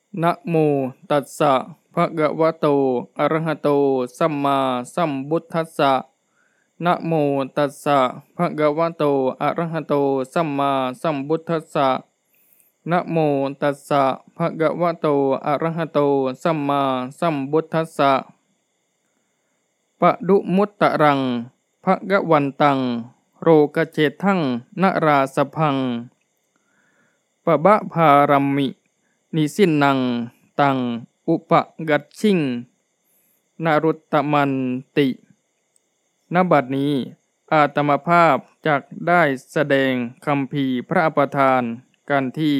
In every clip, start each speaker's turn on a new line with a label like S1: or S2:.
S1: นะโมตัสสะภะคะวะโตอะระหะโตสัมมาสัมพุทธัสสะนะโมตัสสะภะคะวะโตอะระหะโตสัมมาสัมพุทธัสสะนะโมตัสสะภะคะวะโตอะระหะโตสัมมาสัมพุทธัสสะปะดุมุตตะรังภะคะวันตังโรกเจทังนราสพังปะบะภารัมมินิสินนังตังอุปกัชชิงนรุตตมันติณบัดนี้อาตมาภาพจักได้แสดงคัมภีร์พระอภทานกันที่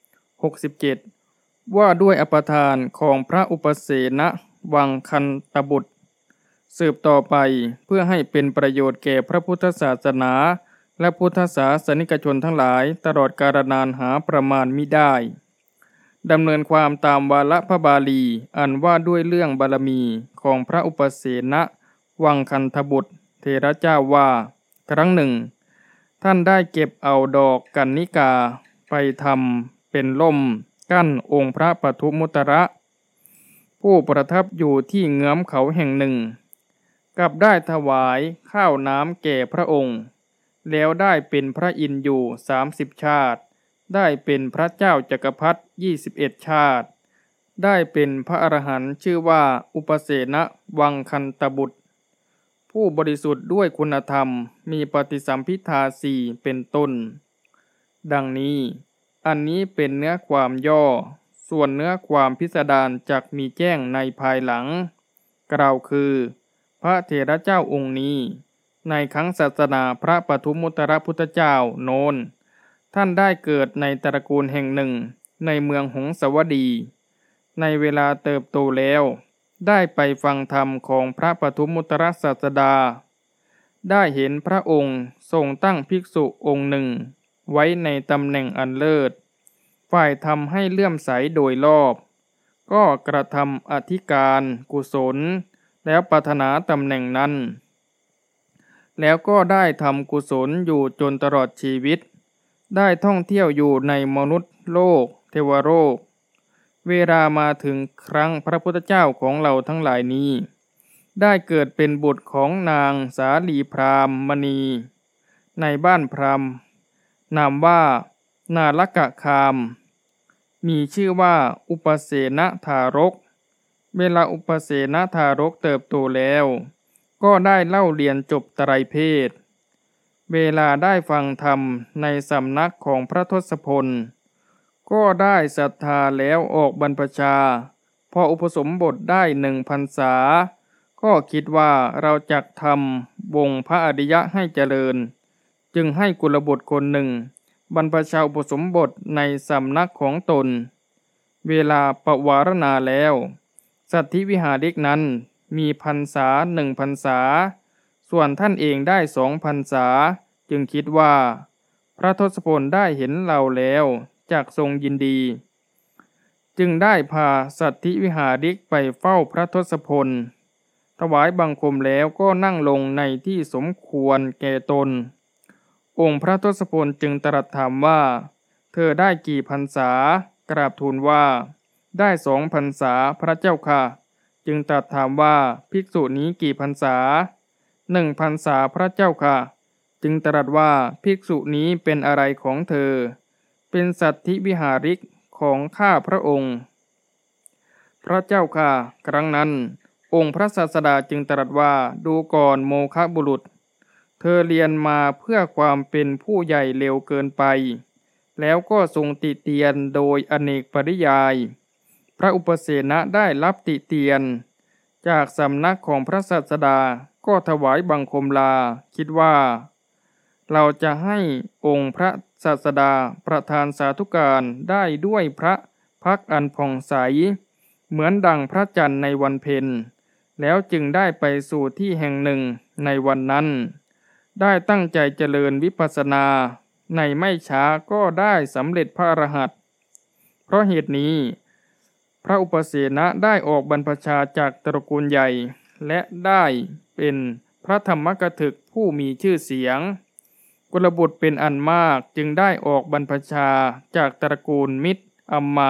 S1: 67ว่าด้วยอภทานของพระอุปเสนวังคันตบุตรสืบต่อไปเพื่อให้เป็นประโยชน์แก่พระพุทธศาสนาและพุทธศาสนิกชนทั้งหลายตลอดกาลนานหาประมาณมิได้ดำเนินความตามวาระพระบาลีอันว่าด้วยเรื่องบารมีของพระอุปเสนวังคันธบุตรเถระเจ้าว่าครั้งหนึ่งท่านได้เก็บเอาดอกกันนิกาไปทำเป็นล่มกั้นองค์พระปทุมุตระผู้ประทับอยู่ที่เงื้อมเขาแห่งหนึ่งกับได้ถวายข้าวน้ำแก่พระองค์แล้วได้เป็นพระอินทร์อยู่30 ชาติได้เป็นพระเจ้าจักรพรรดิ21 ชาติได้เป็นพระอรหันต์ชื่อว่าอุปเสนวังคันตบุตรผู้บริสุทธิ์ด้วยคุณธรรมมีปฏิสัมภิทาสี่เป็นต้นดังนี้อันนี้เป็นเนื้อความย่อส่วนเนื้อความพิสดารจักมีแจ้งในภายหลังกล่าวคือพระเถระเจ้าองค์นี้ในครั้งศาสนาพระปทุมมุตระพุทธเจ้าโน้นท่านได้เกิดในตระกูลแห่งหนึ่งในเมืองหงสาวดีในเวลาเติบโตแล้วได้ไปฟังธรรมของพระปทุมมุตระศาสดาได้เห็นพระองค์ทรงตั้งภิกษุองค์หนึ่งไว้ในตำแหน่งอันเลิศฝ่ายทำให้เลื่อมใสโดยรอบก็กระทำอธิการกุศลแล้วปรารถนาตำแหน่งนั้นแล้วก็ได้ทำกุศลอยู่จนตลอดชีวิตได้ท่องเที่ยวอยู่ในมนุษย์โลกเทวโลกเวลามาถึงครั้งพระพุทธเจ้าของเราทั้งหลายนี้ได้เกิดเป็นบุตรของนางสาลีพราหมณีในบ้านพราหมณ์นามว่านาลกะคามมีชื่อว่าอุปเสนทารกเวลาอุปเสนทารกเติบโตแล้วก็ได้เล่าเรียนจบไตรเพศเวลาได้ฟังธรรมในสำนักของพระทศพลก็ได้ศรัทธาแล้วออกบรรพชาพออุปสมบทได้1 พรรษาก็คิดว่าเราจักทำวงพระอริยะให้เจริญจึงให้กุลบุตรคนหนึ่งบรรพชาอุปสมบทในสำนักของตนเวลาปวารณาแล้วสัตถิวิหาริกนั้นมีพรรษา1 พรรษาส่วนท่านเองได้2 พรรษาจึงคิดว่าพระทศพลได้เห็นเราแล้วจักทรงยินดีจึงได้พาสัตถิวิหาริกไปเฝ้าพระทศพลถวายบังคมแล้วก็นั่งลงในที่สมควรแก่ตนองค์พระทศพลจึงตรัสถามว่าเธอได้กี่พรรษากราบทูลว่าได้2 พรรษาพระเจ้าค่ะจึงตรัสถามว่าภิกษุนี้กี่พรรษา1 พรรษาพระเจ้าค่ะจึงตรัสว่าภิกษุนี้เป็นอะไรของเธอเป็นสัตถิวิหาริกของข้าพระองค์พระเจ้าค่ะครั้งนั้นองค์พระศาสดาจึงตรัสว่าดูก่อนโมฆะบุรุษเธอเรียนมาเพื่อความเป็นผู้ใหญ่เร็วเกินไปแล้วก็ทรงติเตียนโดยอเนกปริยายพระอุปเสนได้รับติเตียนจากสำนักของพระศาสดาก็ถวายบังคมลาคิดว่าเราจะให้องค์พระศาสดาประทานสาธุการได้ด้วยพระพักตร์อันผ่องใสเหมือนดังพระจันทร์ในวันเพ็ญแล้วจึงได้ไปสู่ที่แห่งหนึ่งในวันนั้นได้ตั้งใจเจริญวิปัสสนาในไม่ช้าก็ได้สำเร็จพระอรหันต์เพราะเหตุนี้พระอุปเสนได้ออกบรรพชาจากตระกูลใหญ่และได้เป็นพระธรรมกถึกผู้มีชื่อเสียงกุลบุตรเป็นอันมากจึงได้ออกบรรพชาจากตระกูลมิตรอำมาตย์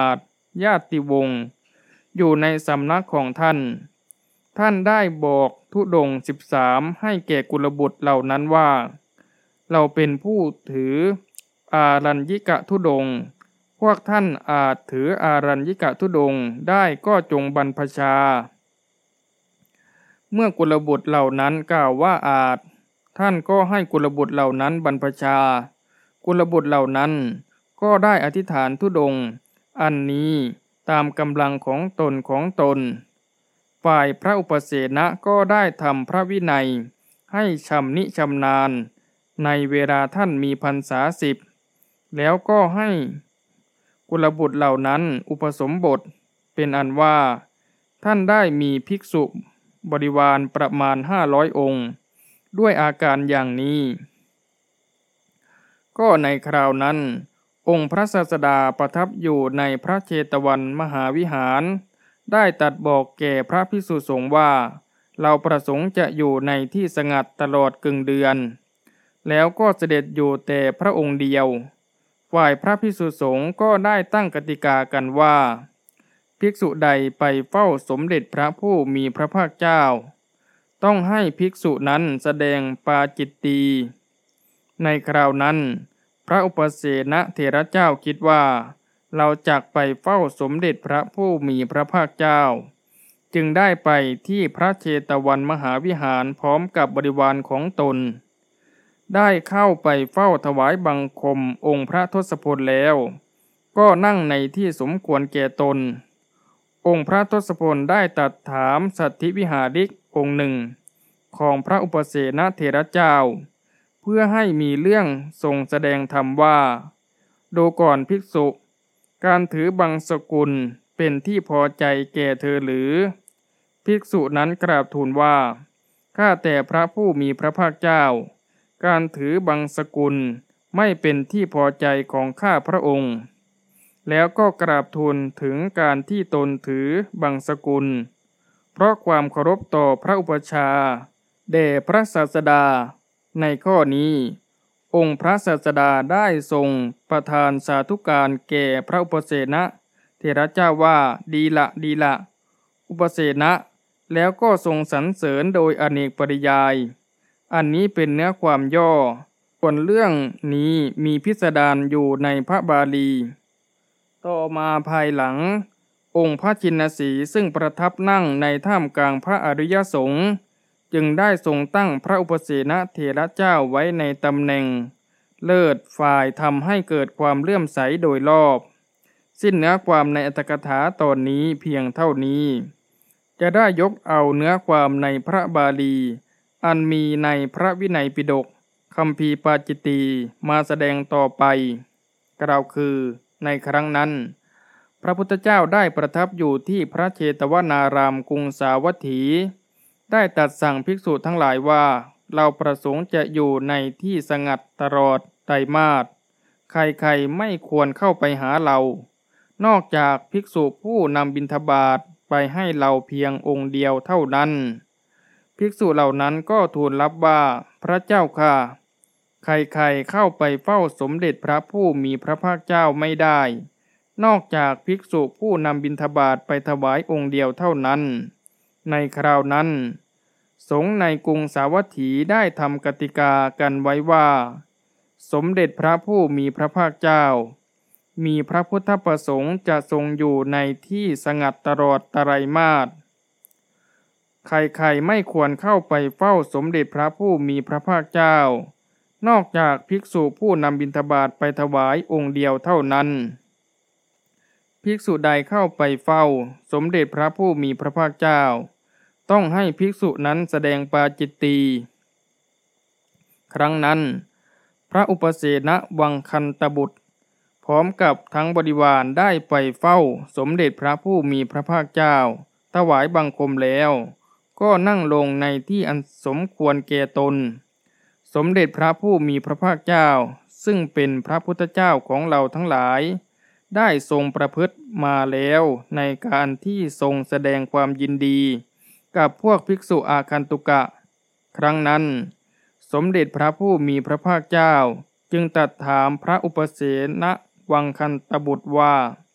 S1: ญาติวงศ์อยู่ในสำนักของท่านท่านได้บอกธุดงค์13ให้แก่กุลบุตรเหล่านั้นว่าเราเป็นผู้ถืออารัญญิกธุดงค์พวกท่านอาจถืออารัญญิกธุดงค์ได้ก็จงบรรพชาเมื่อกุลบุตรเหล่านั้นกล่าวว่าอาจท่านก็ให้กุลบุตรเหล่านั้นบรรพชากุลบุตรเหล่านั้นก็ได้อธิษฐานธุดงค์อันนี้ตามกำลังของตนฝ่ายพระอุปเสนะก็ได้ทำพระวินัยให้ชำนิชำนาญในเวลาท่านมีพรรษา10แล้วก็ให้กุลบุตรเหล่านั้นอุปสมบทเป็นอันว่าท่านได้มีภิกษุบริวารประมาณ500องค์ด้วยอาการอย่างนี้ก็ในคราวนั้นองค์พระศาสดาประทับอยู่ในพระเชตวันมหาวิหารได้ตรัสบอกแก่พระภิกษุสงฆ์ว่าเราประสงค์จะอยู่ในที่สงัดตลอดกึ่งเดือนแล้วก็เสด็จอยู่แต่พระองค์เดียวฝ่ายพระภิกษุสงฆ์ก็ได้ตั้งกติกากันว่าภิกษุใดไปเฝ้าสมเด็จพระผู้มีพระภาคเจ้าต้องให้ภิกษุนั้นแสดงปาจิตตีในคราวนั้นพระอุปเสนเถระเจ้าคิดว่าเราจักไปเฝ้าสมเด็จพระผู้มีพระภาคเจ้าจึงได้ไปที่พระเชตวันมหาวิหารพร้อมกับบริวารของตนได้เข้าไปเฝ้าถวายบังคมองค์พระทศพลแล้วก็นั่งในที่สมควรแก่ตนองค์พระทศพลได้ตรัสถามสัทธิวิหาริกองค์หนึ่งของพระอุปเสนเถระเจ้าเพื่อให้มีเรื่องทรงแสดงธรรมว่าดูก่อนภิกษุการถือบังสกุลเป็นที่พอใจแก่เธอหรือภิกษุนั้นกราบทูลว่าข้าแต่พระผู้มีพระภาคเจ้าการถือบังสกุลไม่เป็นที่พอใจของข้าพระองค์แล้วก็กราบทูลถึงการที่ตนถือบังสกุลเพราะความเคารพต่อพระอุปัชฌาย์แด่พระศาสดาในข้อนี้องค์พระศาสดาได้ทรงประทานสาธุการแก่พระอุปเสนเถระเจ้าว่าดีละอุปเสนะแล้วก็ทรงสรรเสริญโดยอเนกปริยายอันนี้เป็นเนื้อความย่อส่วนเรื่องนี้มีพิสดารอยู่ในพระบาลีต่อมาภายหลังองค์พระชินสีห์ซึ่งประทับนั่งในท่ามกลางพระอริยสงฆ์จึงได้ทรงตั้งพระอุปเสนเถระเจ้าไว้ในตำแหน่งเลิศฝ่ายทำให้เกิดความเลื่อมใสโดยรอบสิ้นเนื้อความในอรรถกถาตอนนี้เพียงเท่านี้จะได้ยกเอาเนื้อความในพระบาลีอันมีในพระวินัยปิฎกคัมภีร์ปาจิตตีมาแสดงต่อไปกล่าวคือในครั้งนั้นพระพุทธเจ้าได้ประทับอยู่ที่พระเชตวนารามกรุงสาวัตถีได้ตรัสสั่งภิกษุทั้งหลายว่าเราประสงค์จะอยู่ในที่สงัดตลอดไตรมาสใครๆไม่ควรเข้าไปหาเรานอกจากภิกษุผู้นำบิณฑบาตไปให้เราเพียงองค์เดียวเท่านั้นภิกษุเหล่านั้นก็ทูลรับว่าพระเจ้าค่ะใครๆเข้าไปเฝ้าสมเด็จพระผู้มีพระภาคเจ้าไม่ได้นอกจากภิกษุผู้นำบิณฑบาตไปถวายองค์เดียวเท่านั้นในคราวนั้นสงฆ์ในกรุงสาวัตถีได้ทำกติกากันไว้ว่าสมเด็จพระผู้มีพระภาคเจ้ามีพระพุทธประสงค์จะทรงอยู่ในที่สงัดตลอดไตรมาสใครๆไม่ควรเข้าไปเฝ้าสมเด็จพระผู้มีพระภาคเจ้านอกจากภิกษุผู้นำบิณฑบาตไปถวายองค์เดียวเท่านั้นภิกษุใดเข้าไปเฝ้าสมเด็จพระผู้มีพระภาคเจ้าต้องให้ภิกษุนั้นแสดงปาจิตตีครั้งนั้นพระอุปเสนวังคันตบุตรพร้อมกับทั้งบริวารได้ไปเฝ้าสมเด็จพระผู้มีพระภาคเจ้าถวายบังคมแล้วก็นั่งลงในที่อันสมควรแก่ตนสมเด็จพระผู้มีพระภาคเจ้าซึ่งเป็นพระพุทธเจ้าของเราทั้งหลายได้ทรงประพฤติมาแล้วในการที่ทรงแสดงความยินดีกับพวกภิกษุอาคันตุกะครั้งนั้นสมเด็จพระผู้มีพระภาคเจ้าจึงตรัสถามพระอุปเสนวังคันตบุตรว่า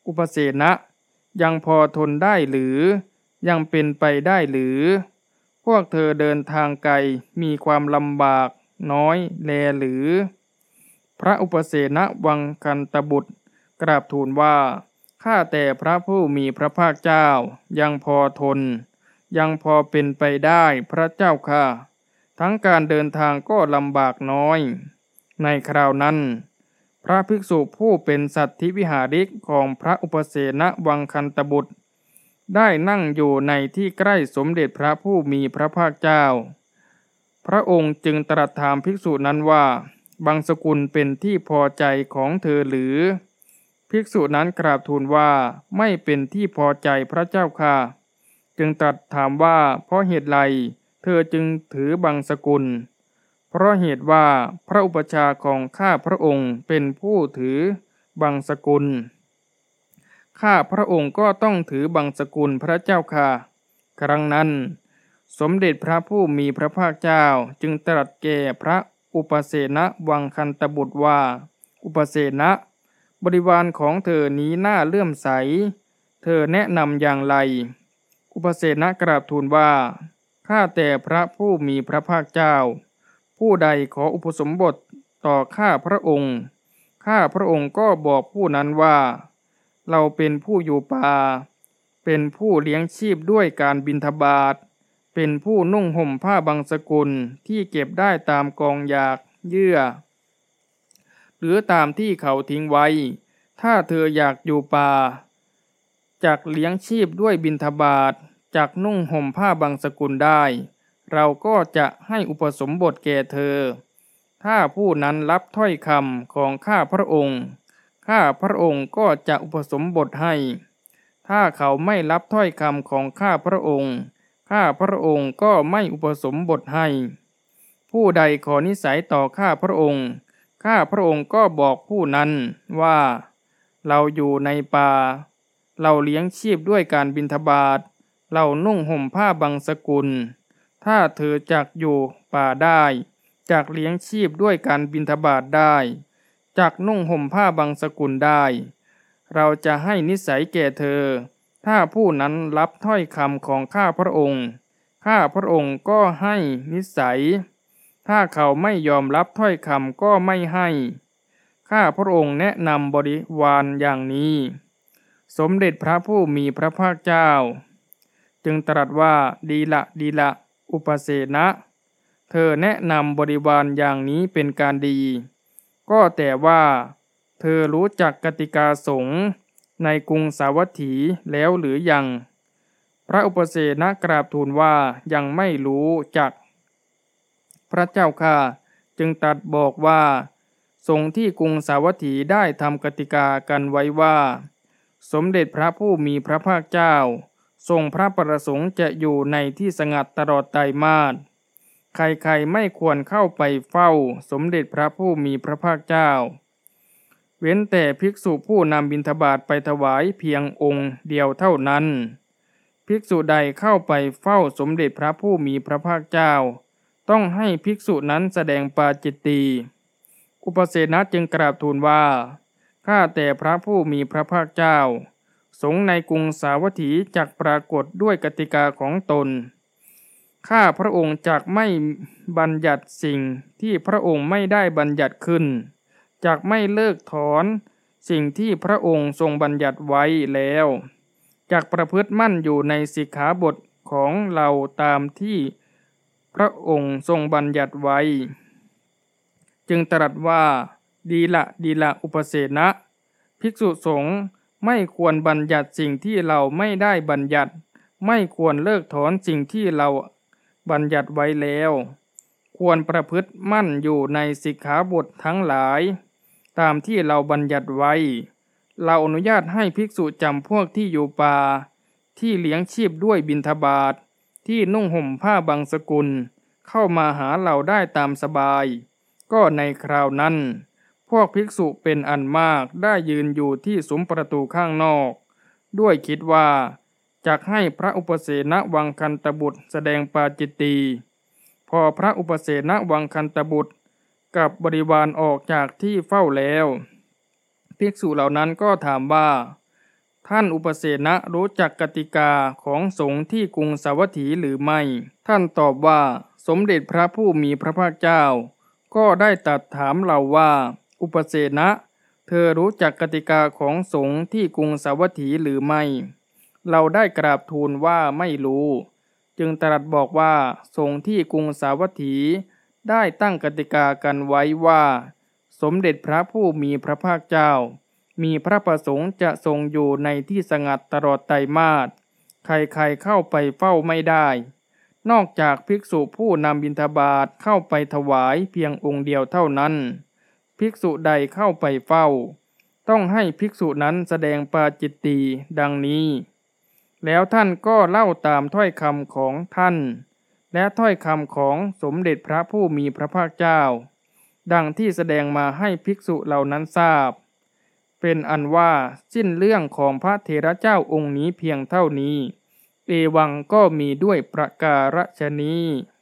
S1: อุปเสนะยังพอทนได้หรือยังเป็นไปได้หรือพวกเธอเดินทางไกลมีความลำบากน้อยแลหรือพระอุปเสนวังคันตบุตรกราบทูลว่าข้าแต่พระผู้มีพระภาคเจ้ายังพอทนยังพอเป็นไปได้พระเจ้าค่ะทั้งการเดินทางก็ลำบากน้อยในคราวนั้นพระภิกษุผู้เป็นสัตถิวิหาริกของพระอุปเสนวังคันตบุตรได้นั่งอยู่ในที่ใกล้สมเด็จพระผู้มีพระภาคเจ้าพระองค์จึงตรัสถามภิกษุนั้นว่าบังสกุลเป็นที่พอใจของเธอหรือภิกษุนั้นกราบทูลว่าไม่เป็นที่พอใจพระเจ้าค่ะจึงตรัสถามว่าเพราะเหตุไรเธอจึงถือบังสกุลเพราะเหตุว่าพระอุปชฌาย์ของข้าพระองค์เป็นผู้ถือบังสกุลข้าพระองค์ก็ต้องถือบังสกุลพระเจ้าค่ะครั้งนั้นสมเด็จพระผู้มีพระภาคเจ้าจึงตรัสแก่พระอุปเสนวังคันตบุตรว่าอุปเสนบริวารของเธอนี้น่าเลื่อมใสเธอแนะนำอย่างไรอุปเสนกราบทูลว่าข้าแต่พระผู้มีพระภาคเจ้าผู้ใดขออุปสมบทต่อข้าพระองค์ข้าพระองค์ก็บอกผู้นั้นว่าเราเป็นผู้อยู่ป่าเป็นผู้เลี้ยงชีพด้วยการบิณฑบาตเป็นผู้นุ่งห่มผ้าบางสกุลที่เก็บได้ตามกองหยากเยื่อหรือตามที่เขาทิ้งไว้ถ้าเธออยากอยู่ป่าจักเลี้ยงชีพด้วยบิณฑบาตจักนุ่งห่มผ้าบางสกุลได้เราก็จะให้อุปสมบทแก่เธอถ้าผู้นั้นรับถ้อยคำของข้าพระองค์ข้าพระองค์ก็จะอุปสมบทให้ถ้าเขาไม่รับถ้อยคำของข้าพระองค์ข้าพระองค์ก็ไม่อุปสมบทให้ผู้ใดขอนิสัยต่อข้าพระองค์ข้าพระองค์ก็บอกผู้นั้นว่าเราอยู่ในป่าเราเลี้ยงชีพด้วยการบิณฑบาตเรานุ่งห่มผ้าบางสกุลถ้าเธอจักอยู่ป่าได้จักเลี้ยงชีพด้วยการบิณฑบาตได้จักนุ่งห่มผ้าบางสกุลได้เราจะให้นิสัยแก่เธอถ้าผู้นั้นรับถ้อยคำของข้าพระองค์ข้าพระองค์ก็ให้นิสัยถ้าเขาไม่ยอมรับถ้อยคำก็ไม่ให้ข้าพระองค์แนะนำบริวารอย่างนี้สมเด็จพระผู้มีพระภาคเจ้าจึงตรัสว่าดีละอุปเสนเธอแนะนำบริวารอย่างนี้เป็นการดีก็แต่ว่าเธอรู้จักกติกาสงฆ์ในกรุงสาวัตถีแล้วหรือยังพระอุปเสนกราบทูลว่ายังไม่รู้จักพระเจ้าข้าจึงตรัสบอกว่าสงฆ์ที่กรุงสาวัตถีได้ทำกติกากันไว้ว่าสมเด็จพระผู้มีพระภาคเจ้าทรงพระประสงค์จะอยู่ในที่สงัดตลอดไตรมาสใครๆไม่ควรเข้าไปเฝ้าสมเด็จพระผู้มีพระภาคเจ้าเว้นแต่ภิกษุผู้นำบิณฑบาตไปถวายเพียงองค์เดียวเท่านั้นภิกษุใดเข้าไปเฝ้าสมเด็จพระผู้มีพระภาคเจ้าต้องให้ภิกษุนั้นแสดงปาจิตตีอุปเสนจึงกราบทูลว่าข้าแต่พระผู้มีพระภาคเจ้าสงฆ์ในกรุงสาวัตถีจักปรากฏด้วยกติกาของตนข้าพระองค์จักไม่บัญญัติสิ่งที่พระองค์ไม่ได้บัญญัติขึ้นจักไม่เลิกถอนสิ่งที่พระองค์ทรงบัญญัติไว้แล้วจักประพฤติมั่นอยู่ในสิกขาบทของเราตามที่พระองค์ทรงบัญญัติไว้จึงตรัสว่าดีละอุปเสนภิกษุสงฆ์ไม่ควรบัญญัติสิ่งที่เราไม่ได้บัญญัติไม่ควรเลิกถอนสิ่งที่เราบัญญัติไว้แล้วควรประพฤติมั่นอยู่ในสิกขาบททั้งหลายตามที่เราบัญญัติไว้เราอนุญาตให้ภิกษุจำพวกที่อยู่ป่าที่เลี้ยงชีพด้วยบิณฑบาตที่นุ่งห่มผ้าบางสกุลเข้ามาหาเราได้ตามสบายก็ในคราวนั้นพวกภิกษุเป็นอันมากได้ยืนอยู่ที่ซุ้มประตูข้างนอกด้วยคิดว่าจักให้พระอุปเสนวังคันตบุตรแสดงปาจิตตีพอพระอุปเสนวังคันตบุตรกับบริวารออกจากที่เฝ้าแล้วภิกษุเหล่านั้นก็ถามว่าท่านอุปเสนะรู้จักกติกาของสงฆ์ที่กรุงสาวัตถีหรือไม่ท่านตอบว่าสมเด็จพระผู้มีพระภาคเจ้าก็ได้ตรัสถามเราว่าอุปเสนะเธอรู้จักกติกาของสงฆ์ที่กรุงสาวัตถีหรือไม่เราได้กราบทูลว่าไม่รู้จึงตรัสบอกว่าสงฆ์ที่กรุงสาวัตถีได้ตั้งกติกากันไว้ว่าสมเด็จพระผู้มีพระภาคเจ้ามีพระประสงค์จะทรงอยู่ในที่สงัดตลอดไตรมาสใครๆเข้าไปเฝ้าไม่ได้นอกจากภิกษุผู้นำบิณฑบาตเข้าไปถวายเพียงองค์เดียวเท่านั้นภิกษุใดเข้าไปเฝ้าต้องให้ภิกษุนั้นแสดงปาจิตตีดังนี้แล้วท่านก็เล่าตามถ้อยคำของท่านและถ้อยคำของสมเด็จพระผู้มีพระภาคเจ้าดังที่แสดงมาให้ภิกษุเหล่านั้นทราบเป็นอันว่าสิ้นเรื่องของพระเถระเจ้าองค์นี้เพียงเท่านี้เอวังก็มีด้วยประการฉนี้